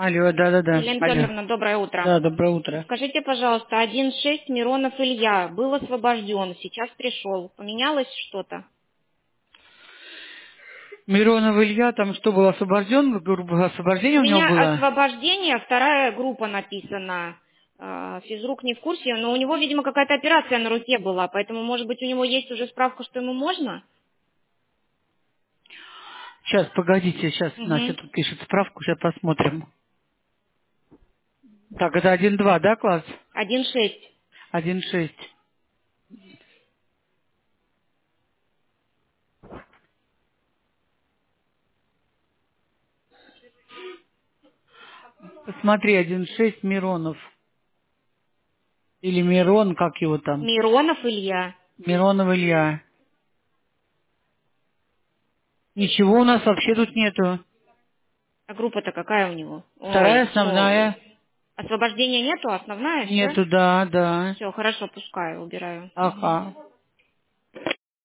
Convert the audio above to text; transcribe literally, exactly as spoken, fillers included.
Алло, да-да-да. Елена Алло. Федоровна, доброе утро. Да, доброе утро. Скажите, пожалуйста, один шесть Миронов Илья был освобожден, сейчас пришел. Поменялось что-то? Миронов Илья, там что, был освобожден? Грубо У освобождение у него меня было? освобождение, вторая группа написана. Э, Физрук не в курсе, но у него, видимо, какая-то операция на руке была, поэтому, может быть, у него есть уже справка, что ему можно? Сейчас, погодите, сейчас Настя Угу. тут пишет справку, сейчас посмотрим. Так, это один два, да, класс? один шесть. один шесть. Посмотри, один шесть Миронов. Или Мирон, как его там? Миронов Илья. Миронов Илья. Ничего у нас вообще тут нету. А группа-то какая у него? Вторая Ой, все. основная. Освобождения нету, основная, все? Нету, да, да. Все, хорошо, пускай, убираю. Мгм. Ага.